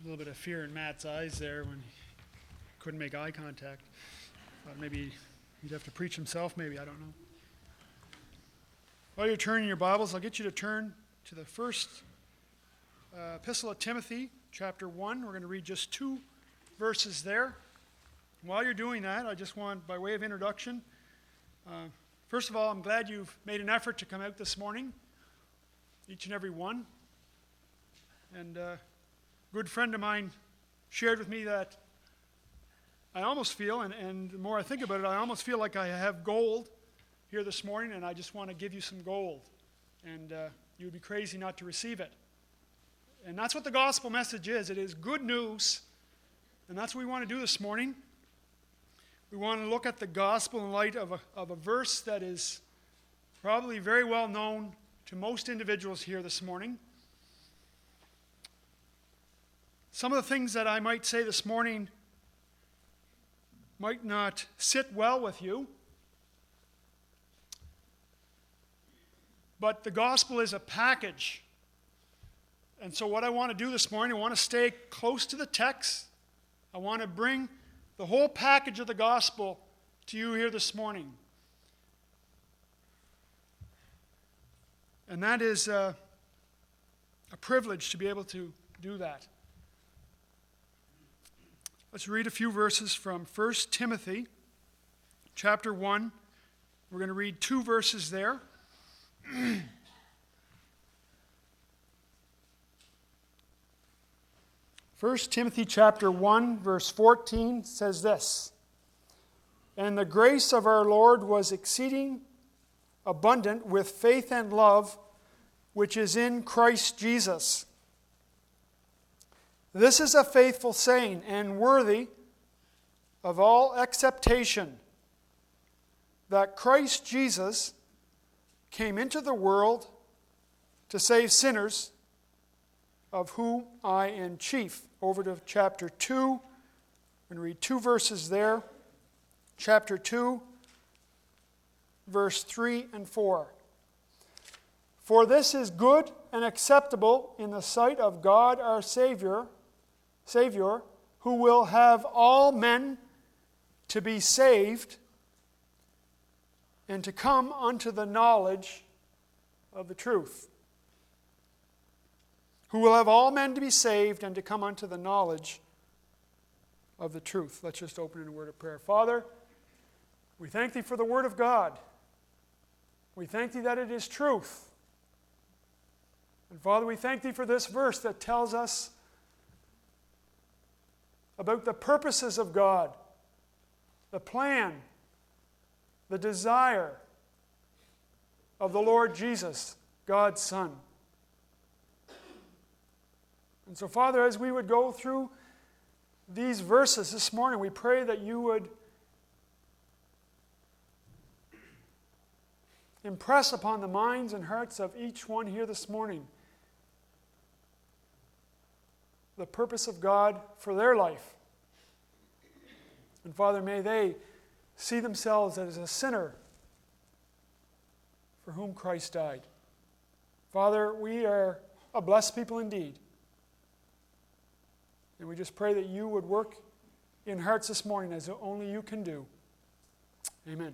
A little bit of fear in Matt's eyes there when he couldn't make eye contact. Thought maybe he'd have to preach himself, maybe, I don't know. While you're turning your Bibles, I'll get you to turn to the first epistle of Timothy, chapter 1. We're going to read just 2 verses there. While you're doing that, I just want, by way of introduction, first of all, I'm glad you've made an effort to come out this morning, each and every one. And a good friend of mine shared with me that I almost feel, and the more I think about it, I almost feel like I have gold here this morning, and I just want to give you some gold. And you would be crazy not to receive it. And that's what the gospel message is. It is good news, and that's what we want to do this morning. We want to look at the gospel in light of a verse that is probably very well known to most individuals here this morning. Some of the things that I might say this morning might not sit well with you, but the gospel is a package. And so what I want to do this morning, I want to stay close to the text. I want to bring the whole package of the gospel to you here this morning. And that is a privilege to be able to do that. Let's read a few verses from 1 Timothy chapter 1. We're going to read 2 verses there. 1 Timothy chapter 1, verse 14 says this, "And the grace of our Lord was exceeding abundant with faith and love, which is in Christ Jesus. This is a faithful saying and worthy of all acceptation, that Christ Jesus came into the world to save sinners, of whom I am chief." Over to chapter 2, and read 2 verses there. Chapter 2, verse 3 and 4. "For this is good and acceptable in the sight of God our Savior, who will have all men to be saved and to come unto the knowledge of the truth." Who will have all men to be saved and to come unto the knowledge of the truth. Let's just open in a word of prayer. Father, we thank Thee for the Word of God. We thank Thee that it is truth. And Father, we thank Thee for this verse that tells us about the purposes of God, the plan, the desire of the Lord Jesus, God's Son. And so, Father, as we would go through these verses this morning, we pray that You would impress upon the minds and hearts of each one here this morning the purpose of God for their life. And Father, may they see themselves as a sinner for whom Christ died. Father, we are a blessed people indeed. And we just pray that You would work in hearts this morning as only You can do. Amen.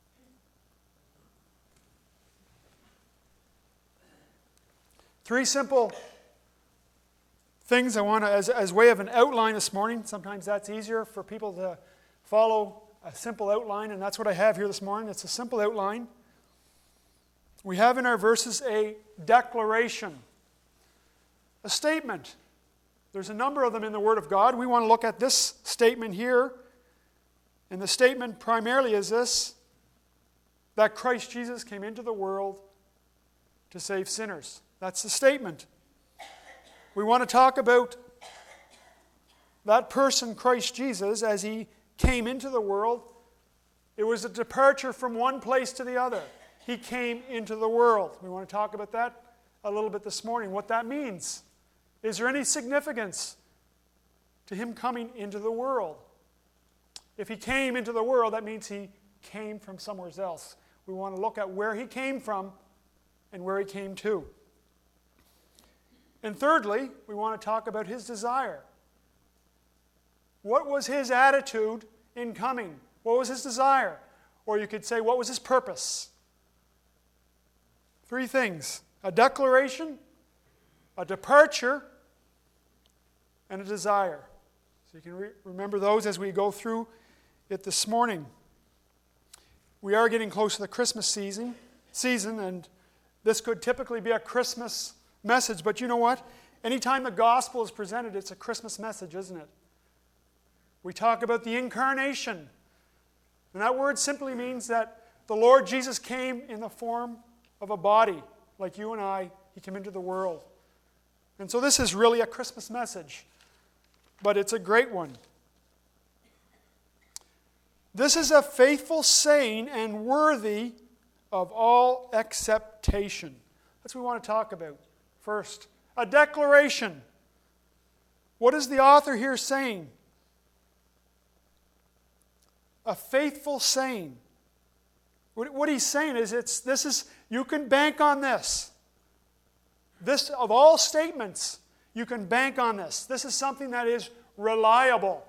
Three simple things I want to, as way of an outline this morning. Sometimes that's easier for people to follow a simple outline, and that's what I have here this morning. It's a simple outline. We have in our verses a declaration, a statement. There's a number of them in the Word of God. We want to look at this statement here. And the statement primarily is this, that Christ Jesus came into the world to save sinners. That's the statement. We want to talk about that person, Christ Jesus, as He came into the world. It was a departure from one place to the other. He came into the world. We want to talk about that a little bit this morning, what that means. Is there any significance to Him coming into the world? If He came into the world, that means He came from somewhere else. We want to look at where He came from and where He came to. And thirdly, we want to talk about His desire. What was his attitude in coming? What was his desire? Or you could say, what was his purpose? 3 things: a declaration, a departure, and a desire. So you can remember those as we go through it this morning. We are getting close to the Christmas season, and this could typically be a Christmas message, but you know what? Anytime the gospel is presented, it's a Christmas message, isn't it? We talk about the incarnation, and that word simply means that the Lord Jesus came in the form of a body, like you and I. He came into the world. And so this is really a Christmas message, but it's a great one. This is a faithful saying and worthy of all acceptation. That's what we want to talk about. First, a declaration. What is the author here saying? A faithful saying. What he's saying is, you can bank on this. This, of all statements, you can bank on this. This is something that is reliable,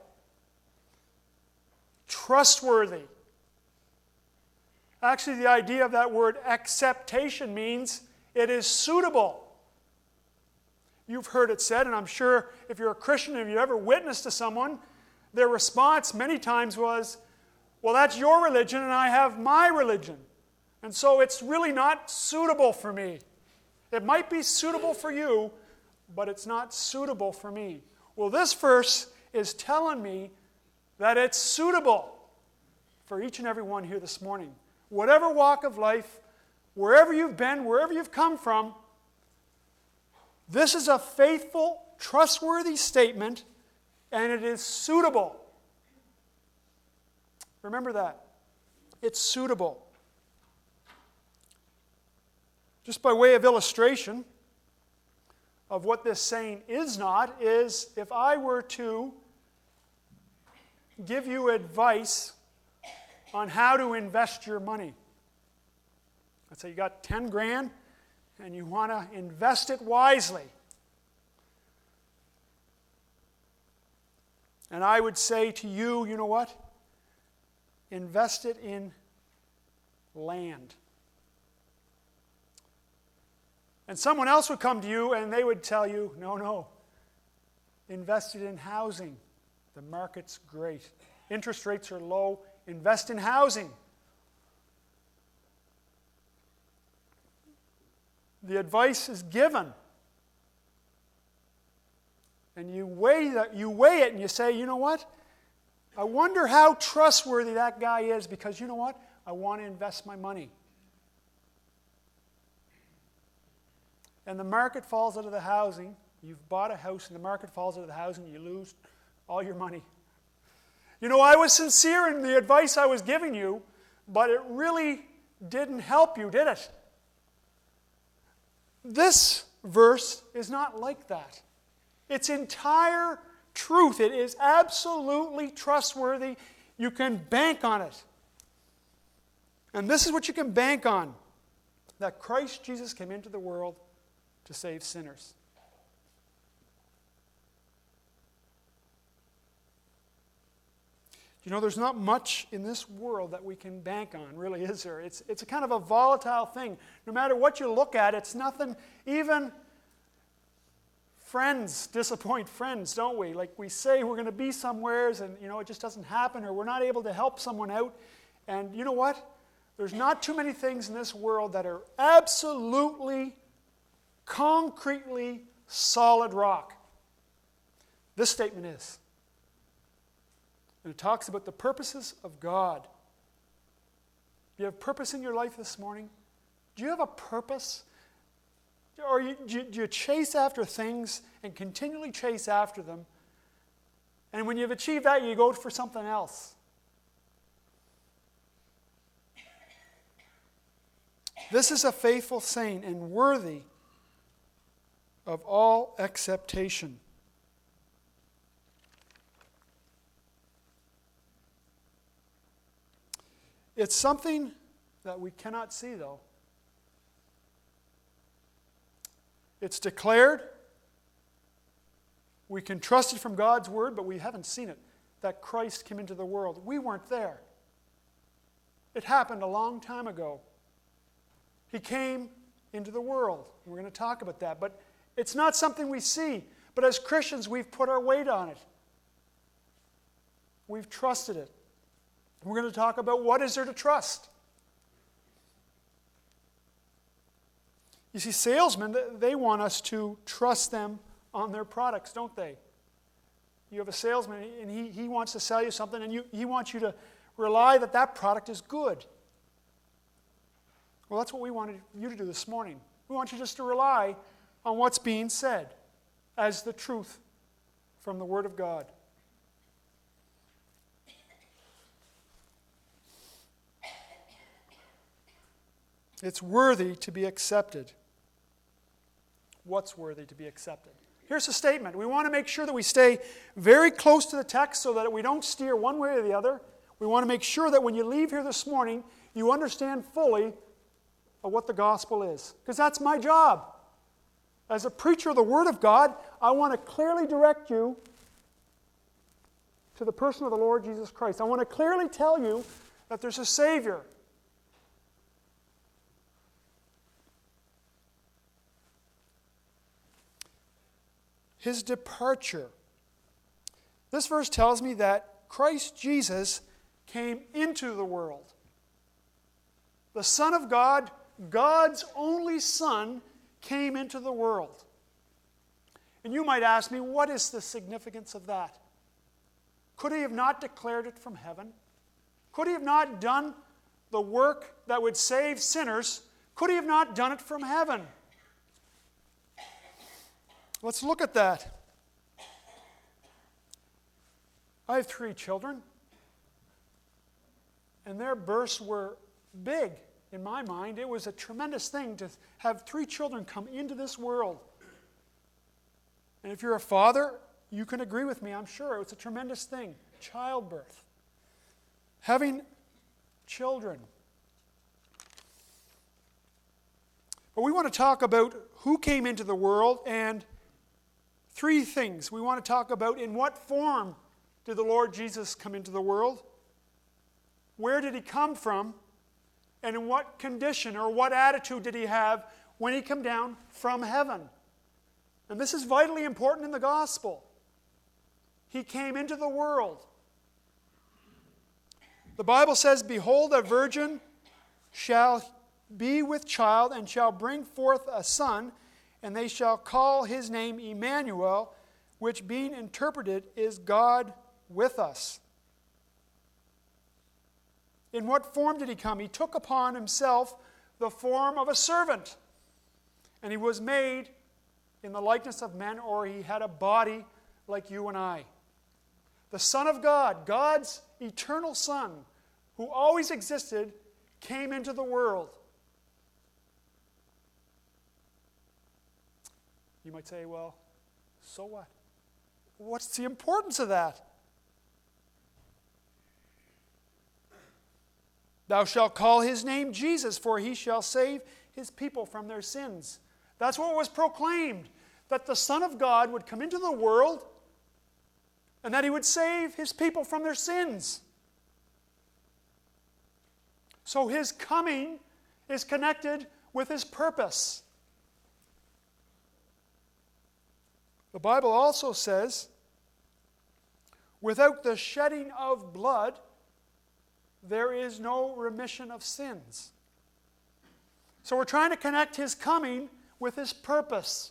trustworthy. Actually, the idea of that word acceptation means it is suitable. You've heard it said, and I'm sure if you're a Christian, if you ever witnessed to someone, their response many times was, well, that's your religion and I have my religion. And so it's really not suitable for me. It might be suitable for you, but it's not suitable for me. Well, this verse is telling me that it's suitable for each and every one here this morning. Whatever walk of life, wherever you've been, wherever you've come from, this is a faithful, trustworthy statement, and it is suitable. Remember that. It's suitable. Just by way of illustration of what this saying is not, is if I were to give you advice on how to invest your money. Let's say you got 10 grand and you want to invest it wisely. And I would say to you, you know what? Invest it in land. And someone else would come to you and they would tell you, no, invest it in housing. The market's great. Interest rates are low. Invest in housing. The advice is given. And you weigh it and you say, you know what? I wonder how trustworthy that guy is because, you know what? I want to invest my money. And the market falls out of the housing. You've bought a house and the market falls out of the housing. You lose all your money. You know, I was sincere in the advice I was giving you, but it really didn't help you, did it? This verse is not like that. It's entire truth. It is absolutely trustworthy. You can bank on it. And this is what you can bank on, that Christ Jesus came into the world to save sinners. You know, there's not much in this world that we can bank on, really, is there? It's a kind of a volatile thing. No matter what you look at, it's nothing. Even friends disappoint friends, don't we? Like we say we're going to be somewheres and, you know, it just doesn't happen, or we're not able to help someone out. And you know what? There's not too many things in this world that are absolutely, concretely solid rock. This statement is. And it talks about the purposes of God. Do you have purpose in your life this morning? Do you have a purpose? Or do you chase after things and continually chase after them? And when you've achieved that, you go for something else. This is a faithful saying and worthy of all acceptation. It's something that we cannot see, though. It's declared. We can trust it from God's word, but we haven't seen it. that Christ came into the world. We weren't there. It happened a long time ago. He came into the world. We're going to talk about that. But it's not something we see. But as Christians, we've put our weight on it. We've trusted it. We're going to talk about what is there to trust. You see, salesmen, they want us to trust them on their products, don't they? You have a salesman, and he wants to sell you something, and he wants you to rely that that product is good. Well, that's what we wanted you to do this morning. We want you just to rely on what's being said as the truth from the Word of God. It's worthy to be accepted. What's worthy to be accepted? Here's a statement. We want to make sure that we stay very close to the text so that we don't steer one way or the other. We want to make sure that when you leave here this morning, you understand fully of what the gospel is. Because that's my job. As a preacher of the Word of God, I want to clearly direct you to the person of the Lord Jesus Christ. I want to clearly tell you that there's a Savior. His departure. This verse tells me that Christ Jesus came into the world. The Son of God, God's only Son, came into the world. And you might ask me, what is the significance of that? Could he have not declared it from heaven? Could he have not done the work that would save sinners? Could he have not done it from heaven? Let's look at that. I have 3 children, and their births were big in my mind. It was a tremendous thing to have 3 children come into this world. And if you're a father, you can agree with me, I'm sure. It's a tremendous thing. Childbirth. Having children. But we want to talk about who came into the world and 3 things. We want to talk about in what form did the Lord Jesus come into the world? Where did he come from? And in what condition or what attitude did he have when he came down from heaven? And this is vitally important in the gospel. He came into the world. The Bible says, "Behold, a virgin shall be with child and shall bring forth a son, and they shall call his name Emmanuel," which being interpreted is God with us. In what form did he come? He took upon himself the form of a servant. And he was made in the likeness of men, or he had a body like you and I. The Son of God, God's eternal Son, who always existed, came into the world. You might say, well, so what? What's the importance of that? "Thou shalt call his name Jesus, for he shall save his people from their sins." That's what was proclaimed, that the Son of God would come into the world and that he would save his people from their sins. So his coming is connected with his purpose. The Bible also says, "Without the shedding of blood, there is no remission of sins." So we're trying to connect his coming with his purpose.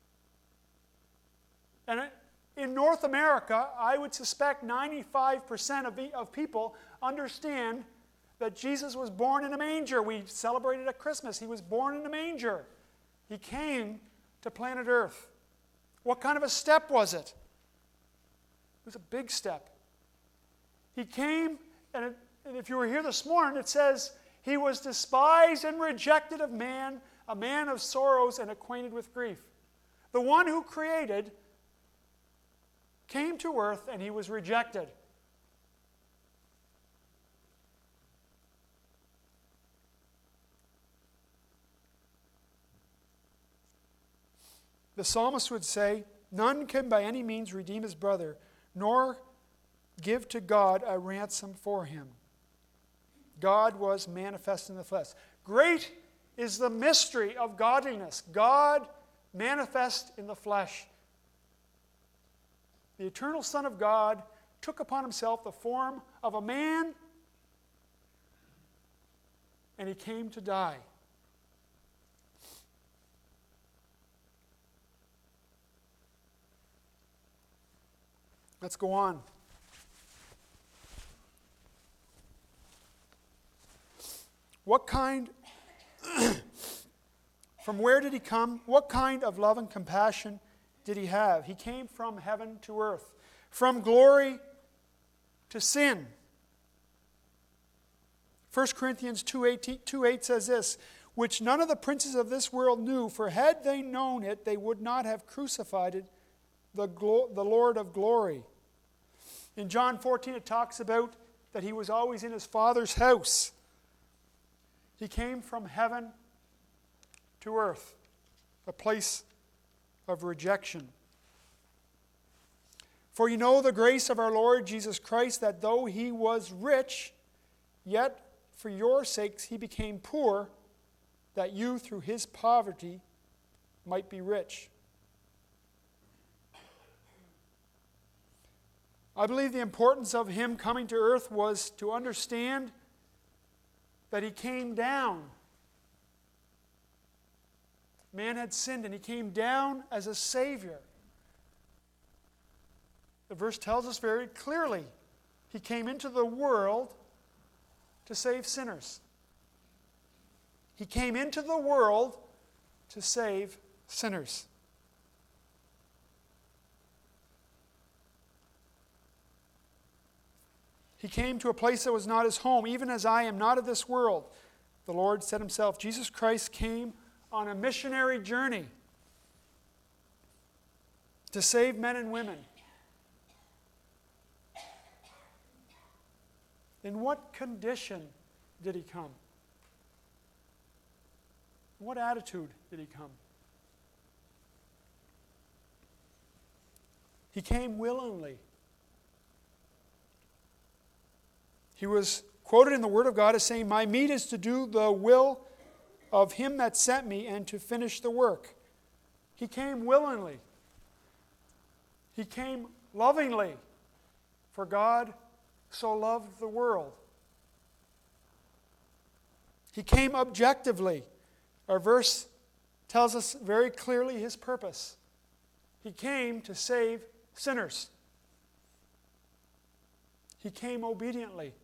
And in North America, I would suspect 95% of people understand that Jesus was born in a manger. We celebrated at Christmas. He was born in a manger. He came to planet Earth. What kind of a step was it? It was a big step. He came, and if you were here this morning, it says, "He was despised and rejected of man, a man of sorrows and acquainted with grief." The one who created came to earth, and he was rejected. The psalmist would say, "None can by any means redeem his brother, nor give to God a ransom for him. God was manifest in the flesh. Great is the mystery of godliness. God manifest in the flesh. The eternal Son of God took upon himself the form of a man, and he came to die. Let's go on. What kind, from where did he come? What kind of love and compassion did he have? He came from heaven to earth, from glory to sin. 1 Corinthians 2:8 says this, which none of the princes of this world knew, for had they known it, they would not have crucified the Lord of glory. In John 14, it talks about that he was always in his Father's house. He came from heaven to earth, a place of rejection. For you know the grace of our Lord Jesus Christ, that though he was rich, yet for your sakes he became poor, that you through his poverty might be rich. I believe the importance of him coming to earth was to understand that he came down. Man had sinned and he came down as a Savior. The verse tells us very clearly, he came into the world to save sinners. He came into the world to save sinners. He came to a place that was not his home, even as I am not of this world. The Lord said himself, Jesus Christ came on a missionary journey to save men and women. In what condition did he come? In what attitude did he come? He came willingly. He was quoted in the Word of God as saying, my meat is to do the will of him that sent me and to finish the work. He came willingly. He came lovingly, for God so loved the world. He came objectively. Our verse tells us very clearly his purpose. He came to save sinners. He came obediently.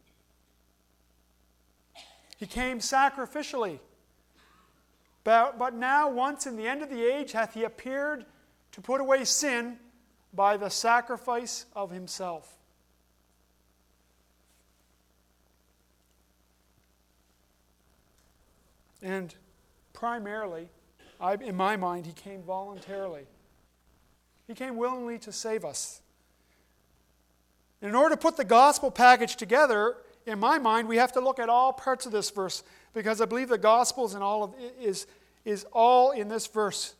He came sacrificially. But now, once in the end of the age, hath he appeared to put away sin by the sacrifice of himself. And primarily, in my mind, he came voluntarily. He came willingly to save us. In order to put the gospel package together, in my mind, we have to look at all parts of this verse, because I believe the gospel is all in this verse.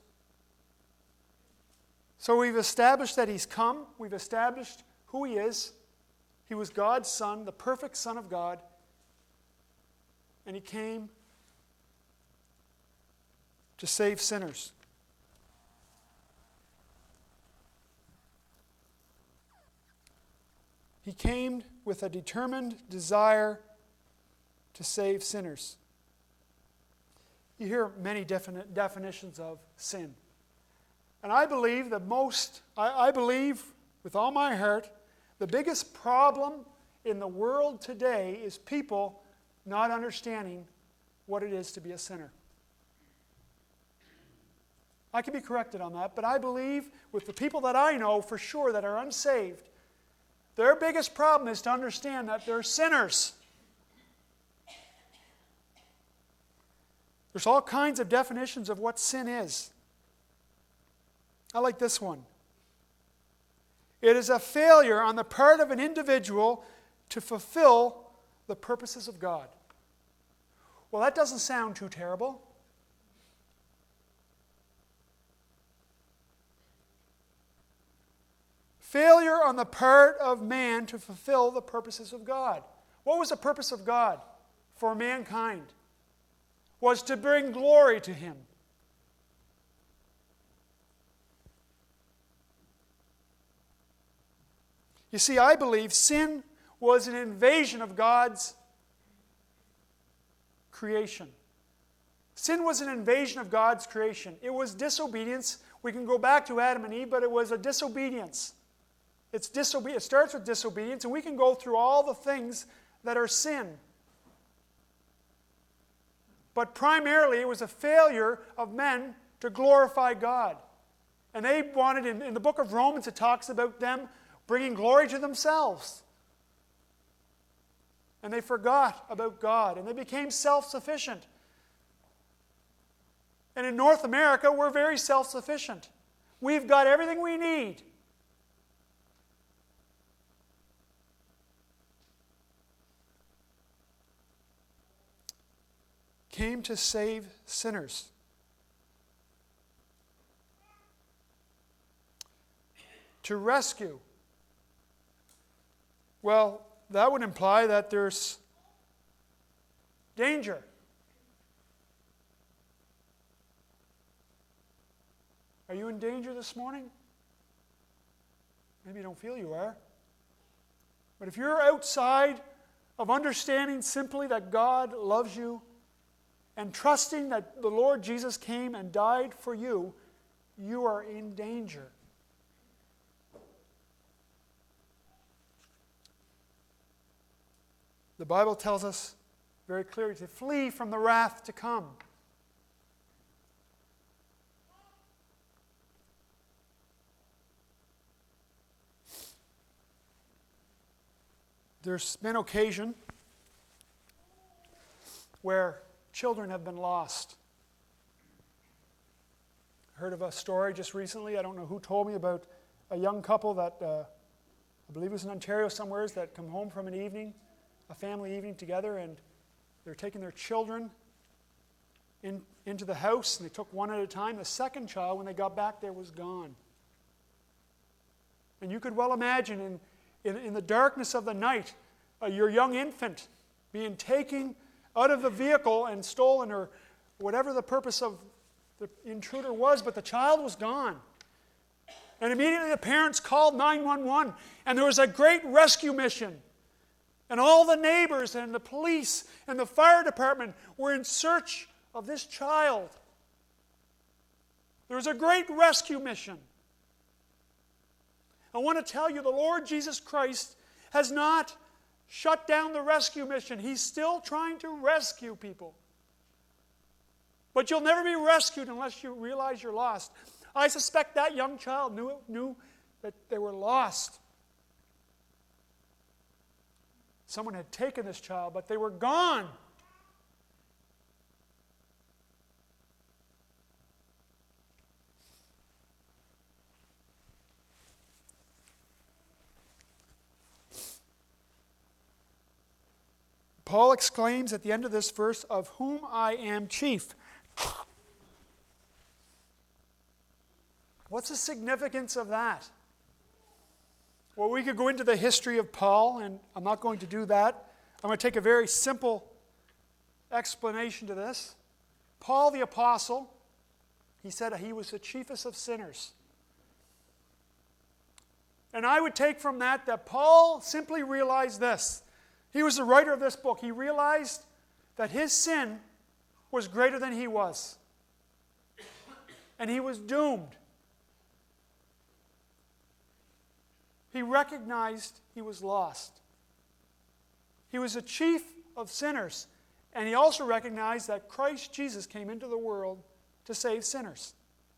So we've established that he's come. We've established who he is. He was God's Son, the perfect Son of God. And he came to save sinners. He came with a determined desire to save sinners. You hear many definitions of sin. And I believe I believe with all my heart, the biggest problem in the world today is people not understanding what it is to be a sinner. I can be corrected on that, but I believe with the people that I know for sure that are unsaved, their biggest problem is to understand that they're sinners. There's all kinds of definitions of what sin is. I like this one. It is a failure on the part of an individual to fulfill the purposes of God. Well, that doesn't sound too terrible. failure on the part of man to fulfill the purposes of God. What was the purpose of God for mankind? Was to bring glory to Him. You see, I believe sin was an invasion of God's creation. Sin was an invasion of God's creation. It was disobedience. We can go back to Adam and Eve, but it was a disobedience. It starts with disobedience, and we can go through all the things that are sin. But primarily, it was a failure of men to glorify God. And they wanted, in the book of Romans, it talks about them bringing glory to themselves. And they forgot about God, and they became self-sufficient. And in North America, we're very self-sufficient. We've got everything we need. Came to save sinners. To rescue. Well, that would imply that there's danger. Are you in danger this morning? Maybe you don't feel you are. But if you're outside of understanding simply that God loves you and trusting that the Lord Jesus came and died for you, you are in danger. The Bible tells us very clearly to flee from the wrath to come. There's been occasion where children have been lost. I heard of a story just recently, I don't know who told me, about a young couple that, I believe it was in Ontario somewhere, that come home from an evening, a family evening together, and they're taking their children into the house, and they took one at a time. The second child, when they got back there, was gone. And you could well imagine in the darkness of the night, your young infant being taken out of the vehicle and stolen, or whatever the purpose of the intruder was, but the child was gone. And immediately the parents called 911, and there was a great rescue mission. And all the neighbors and the police and the fire department were in search of this child. There was a great rescue mission. I want to tell you, the Lord Jesus Christ has not shut down the rescue mission. He's still trying to rescue people. But you'll never be rescued unless you realize you're lost. I suspect that young child knew that they were lost. Someone had taken this child, but they were gone. Paul exclaims at the end of this verse, "Of whom I am chief." What's the significance of that? Well, we could go into the history of Paul, and I'm not going to do that. I'm going to take a very simple explanation to this. Paul the apostle, he said he was the chiefest of sinners. And I would take from that Paul simply realized this. He was the writer of this book. He realized that his sin was greater than he was. And he was doomed. He recognized he was lost. He was the chief of sinners. And he also recognized that Christ Jesus came into the world to save sinners.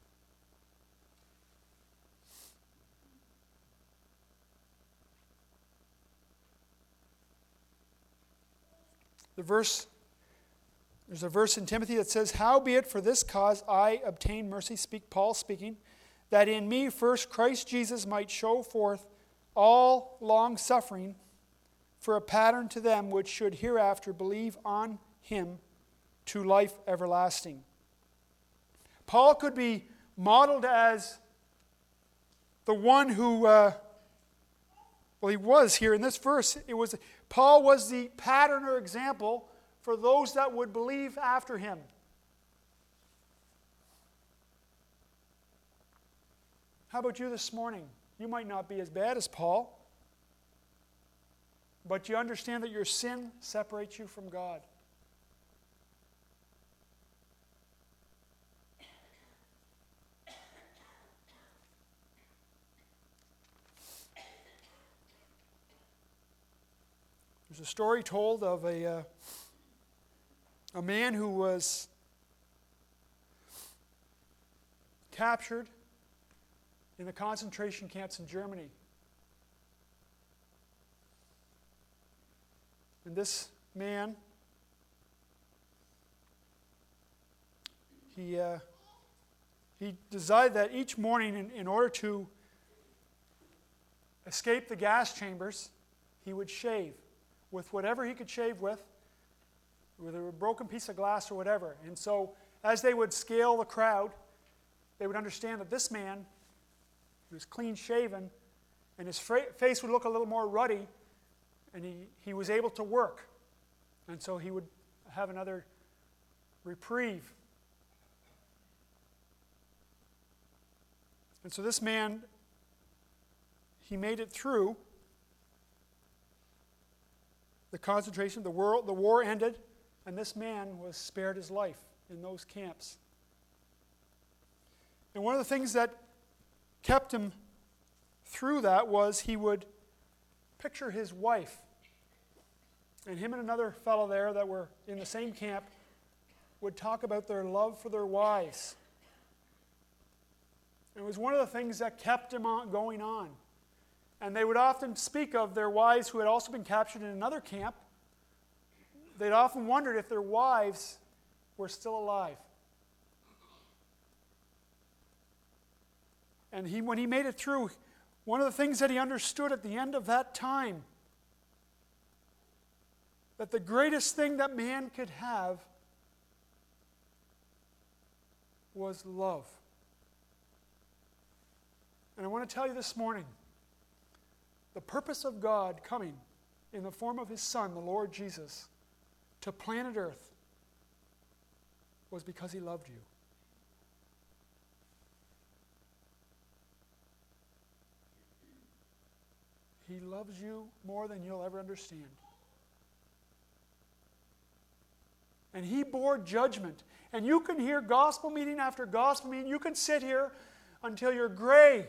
There's a verse in Timothy that says, "Howbeit for this cause I obtained mercy," Paul speaking, "that in me first Christ Jesus might show forth all long suffering for a pattern to them which should hereafter believe on him to life everlasting." Paul could be modeled as the one who Well, he was here in this verse. Paul was the pattern or example for those that would believe after him. How about you this morning? You might not be as bad as Paul, but you understand that your sin separates you from God. There's a story told of a man who was captured in the concentration camps in Germany. And this man, he decided that each morning, in order to escape the gas chambers, he would shave with whatever he could shave with, whether a broken piece of glass or whatever. And so, as they would scale the crowd, they would understand that this man, he was clean shaven, and his face would look a little more ruddy, and he was able to work. And so he would have another reprieve. And so this man, he made it through the concentration. The war ended, and this man was spared his life in those camps. And one of the things that kept him through that was he would picture his wife. And him and another fellow there that were in the same camp would talk about their love for their wives. It was one of the things that kept him going on. And they would often speak of their wives who had also been captured in another camp. They'd often wondered if their wives were still alive. And when he made it through, one of the things that he understood at the end of that time, that the greatest thing that man could have was love. And I want to tell you this morning, the purpose of God coming in the form of His Son, the Lord Jesus, to planet Earth was because He loved you. He loves you more than you'll ever understand. And He bore judgment. And you can hear gospel meeting after gospel meeting. You can sit here until you're gray.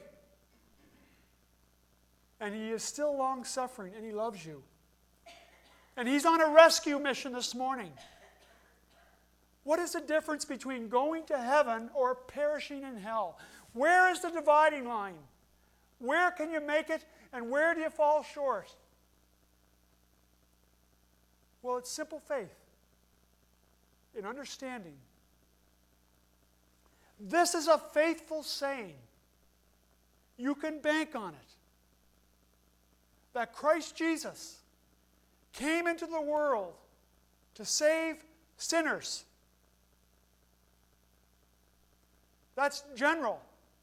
And He is still long-suffering, and He loves you. And He's on a rescue mission this morning. What is the difference between going to heaven or perishing in hell? Where is the dividing line? Where can you make it, and where do you fall short? Well, it's simple faith in understanding. This is a faithful saying. You can bank on it. That Christ Jesus came into the world to save sinners. That's general.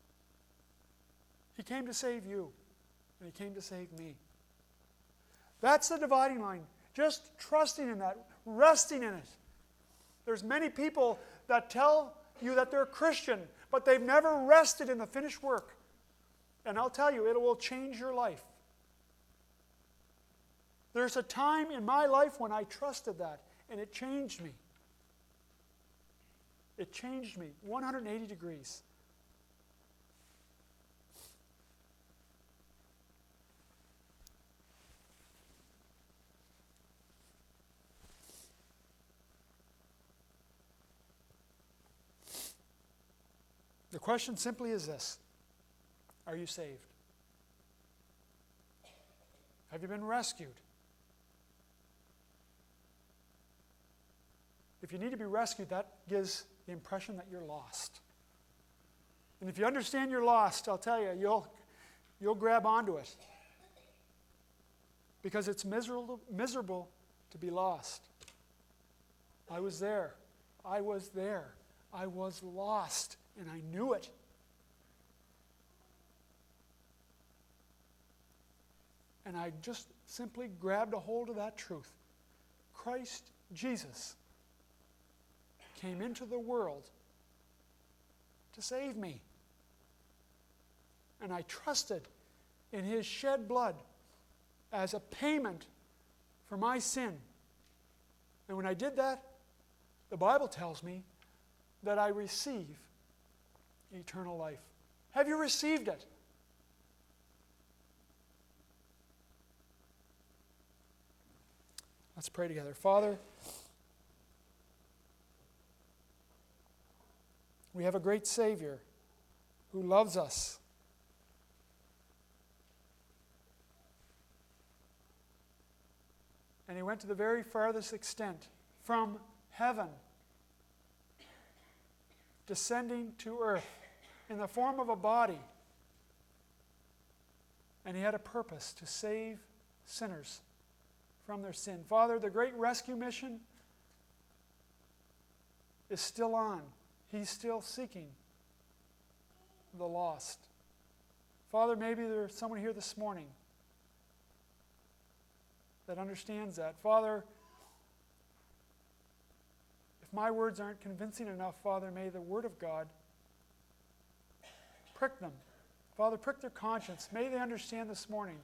He came to save you, and He came to save me. That's the dividing line. Just trusting in that, resting in it. There's many people that tell you that they're Christian, but they've never rested in the finished work. And I'll tell you, it will change your life. There's a time in my life when I trusted that, and it changed me. It changed me 180 degrees. The question simply is this: are you saved? Have you been rescued? If you need to be rescued, that gives the impression that you're lost. And if you understand you're lost, I'll tell you, you'll grab onto it. Because it's miserable to be lost. I was there. I was there. I was lost, and I knew it. And I just simply grabbed a hold of that truth. Christ Jesus came into the world to save me. And I trusted in His shed blood as a payment for my sin. And when I did that, the Bible tells me that I receive eternal life. Have you received it? Let's pray together. Father, we have a great Savior who loves us. And He went to the very farthest extent from heaven, descending to earth in the form of a body. And He had a purpose to save sinners from their sin. Father, the great rescue mission is still on. He's still seeking the lost. Father, maybe there's someone here this morning that understands that. Father, if my words aren't convincing enough, Father, may the Word of God prick them. Father, prick their conscience. May they understand this morning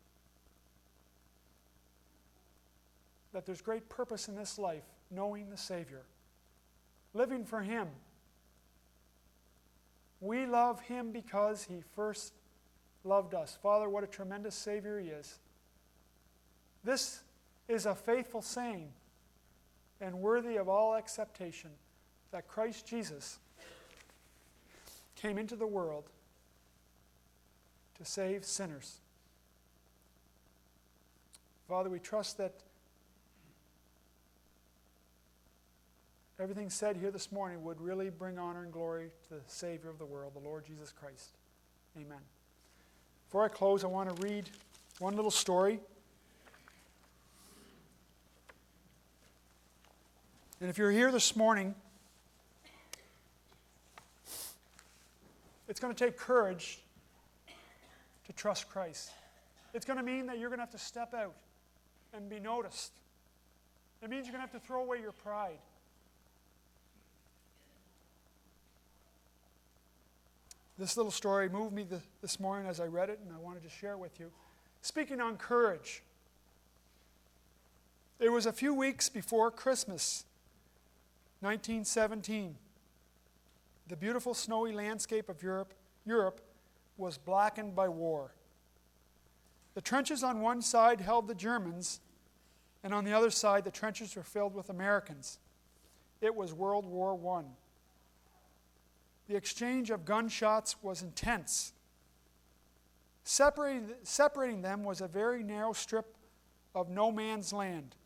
that there's great purpose in this life, knowing the Savior, living for Him. We love Him because He first loved us. Father, what a tremendous Savior He is. This is a faithful saying and worthy of all acceptation that Christ Jesus came into the world to save sinners. Father, we trust that everything said here this morning would really bring honor and glory to the Savior of the world, the Lord Jesus Christ. Amen. Before I close, I want to read one little story. And if you're here this morning, it's going to take courage to trust Christ. It's going to mean that you're going to have to step out and be noticed. It means you're going to have to throw away your pride. This little story moved me this morning as I read it, and I wanted to share it with you. Speaking on courage, it was a few weeks before Christmas, 1917. The beautiful snowy landscape of Europe was blackened by war. The trenches on one side held the Germans, and on the other side the trenches were filled with Americans. It was World War I. The exchange of gunshots was intense. Separating them was a very narrow strip of no man's land.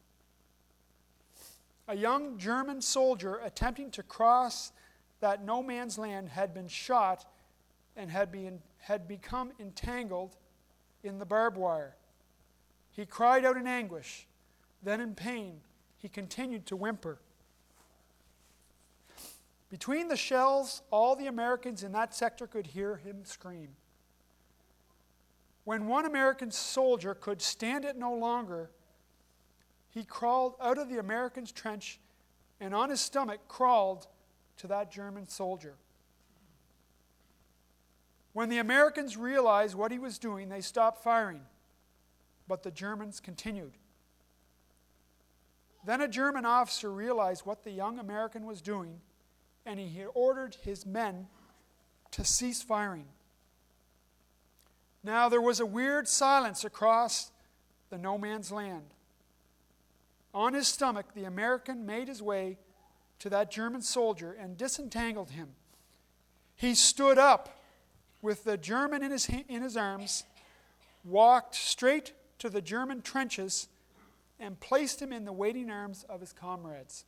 A young German soldier attempting to cross that no man's land had been shot and had become entangled in the barbed wire. He cried out in anguish. Then in pain, he continued to whimper. Between the shells, all the Americans in that sector could hear him scream. When one American soldier could stand it no longer, he crawled out of the American's trench and on his stomach crawled to that German soldier. When the Americans realized what he was doing, they stopped firing, but the Germans continued. Then a German officer realized what the young American was doing, and he had ordered his men to cease firing. Now there was a weird silence across the no man's land. On his stomach, the American made his way to that German soldier and disentangled him. He stood up with the German in his arms, walked straight to the German trenches, and placed him in the waiting arms of his comrades.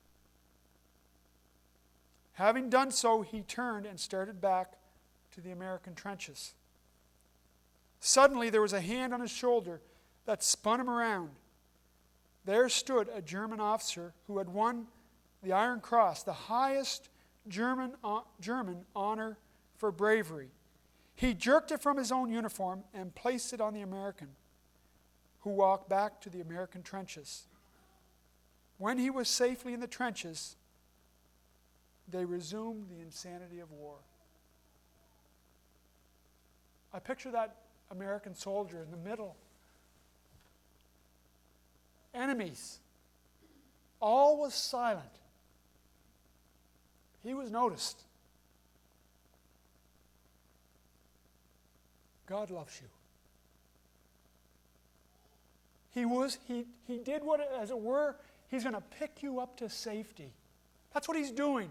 Having done so, he turned and started back to the American trenches. Suddenly, there was a hand on his shoulder that spun him around. There stood a German officer who had won the Iron Cross, the highest German honor for bravery. He jerked it from his own uniform and placed it on the American. who walked back to the American trenches. When he was safely in the trenches, they resumed the insanity of war. I picture that American soldier in the middle. Enemies. All was silent. He was noticed. God loves you. He did what, as it were, he's going to pick you up to safety. That's what he's doing.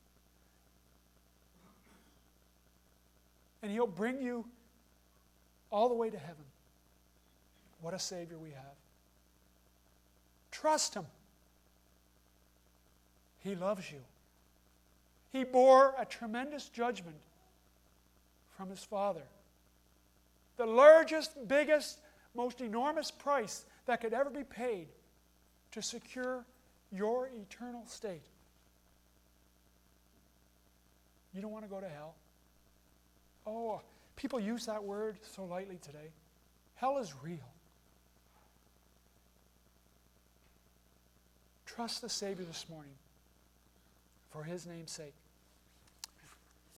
And he'll bring you all the way to heaven. What a Savior we have. Trust him. He loves you. He bore a tremendous judgment from his Father. The largest, biggest, most enormous price that could ever be paid to secure your eternal state. You don't want to go to hell? Oh, people use that word so lightly today. Hell is real. Trust the Savior this morning for his name's sake.